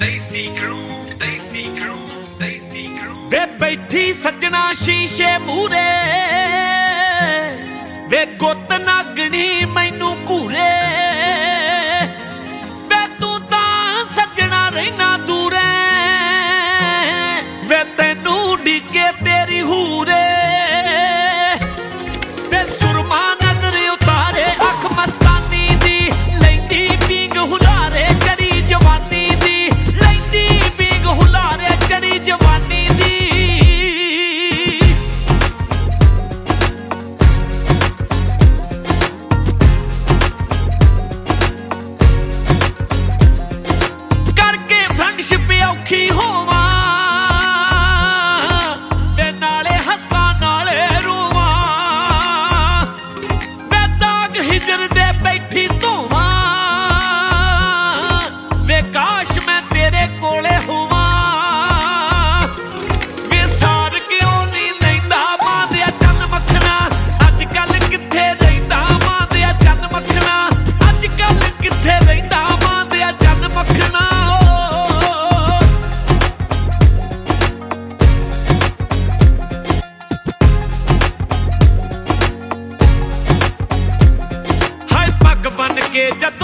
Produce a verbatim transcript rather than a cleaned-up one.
देसी क्रू देसी क्रू देसी क्रू वे बैठी सजना शीशे मूरे वे गुत नागनी मैनू घूरे वे तू तां सजना रहना दूरे वे तैनू डिगे तेरी हूरे वे सुरमा नजर उतारे अख मस्तानी दी लैंदी पींग हुलारे चढ़ी जवानी दी लैंदी पींग हुलारे चढ़ी जवानी दी करके फ्रेंडशिप औखी होवा बैठी धोवा वे काश मैं तेरे कोले होवा वे सार क्यों नहीं लैंदा मां दिया चन मखना अज कल किथे रहिंदा मां दिया चन मखना अज कल किथे रहिंदा मां दिया चन मखना बन के जद